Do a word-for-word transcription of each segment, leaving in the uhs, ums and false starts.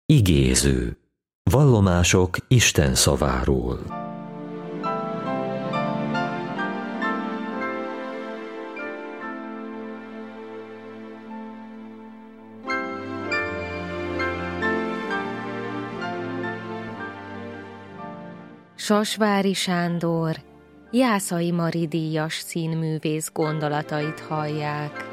Igéző. Vallomások Isten szaváról. Sasvári Sándor, Jászai Mari díjas színművész gondolatait hallják.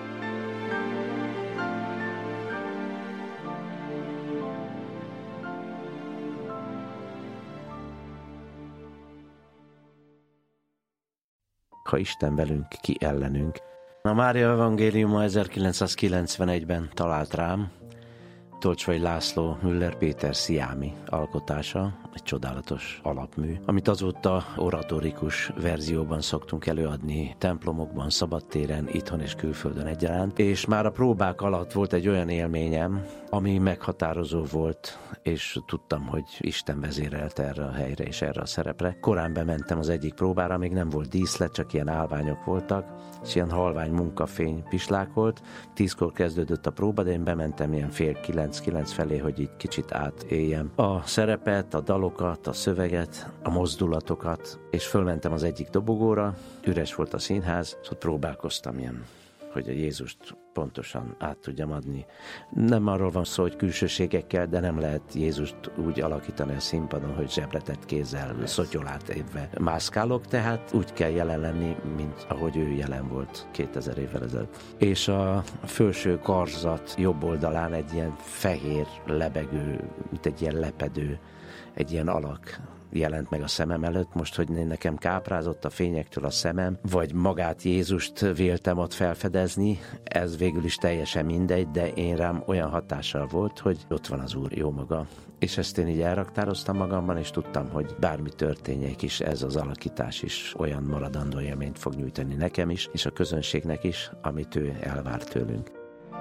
Ha Isten velünk, ki ellenünk. A Mária evangéliuma ezerkilencszázkilencvenegyben talált rám, Tolcsvai László Müller Péter Sziámi alkotása, egy csodálatos alapmű, amit azóta oratorikus verzióban szoktunk előadni templomokban, szabadtéren, itthon és külföldön egyaránt, és már a próbák alatt volt egy olyan élményem, ami meghatározó volt, és tudtam, hogy Isten vezérelt erre a helyre és erre a szerepre. Korán bementem az egyik próbára, még nem volt díszlet, csak ilyen állványok voltak, és ilyen halvány munkafény pislákolt. Tízkor kezdődött a próba, de én bementem ilyen fél kilenc, kilenc felé, hogy így kicsit átéljem a szerepet, a dalokat, a szöveget, a mozdulatokat, és fölmentem az egyik dobogóra, üres volt a színház, és ott próbálkoztam ilyen, hogy a Jézust pontosan át tudjam adni. Nem arról van szó, hogy külsőségekkel, de nem lehet Jézust úgy alakítani a színpadon, hogy zsebretett kézzel, szotyolát évve mászkálok, tehát úgy kell jelen lenni, mint ahogy ő jelen volt kétezer évvel ezelőtt. És a felső karzat jobb oldalán egy ilyen fehér, lebegő, mint egy ilyen lepedő, egy ilyen alak jelent meg a szemem előtt, most, hogy nekem káprázott a fényektől a szemem, vagy magát Jézust véltem ott felfedezni, ez végül is teljesen mindegy, de én rám olyan hatással volt, hogy ott van az Úr jó maga. És ezt én így elraktároztam magamban, és tudtam, hogy bármi történjék is, ez az alakítás is olyan maradandó élményt fog nyújtani nekem is, és a közönségnek is, amit ő elvár tőlünk.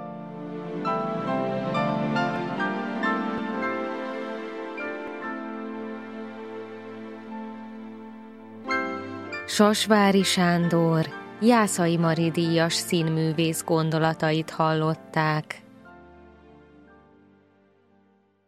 Sasvári Sándor, Jászai Mari díjas színművész gondolatait hallották.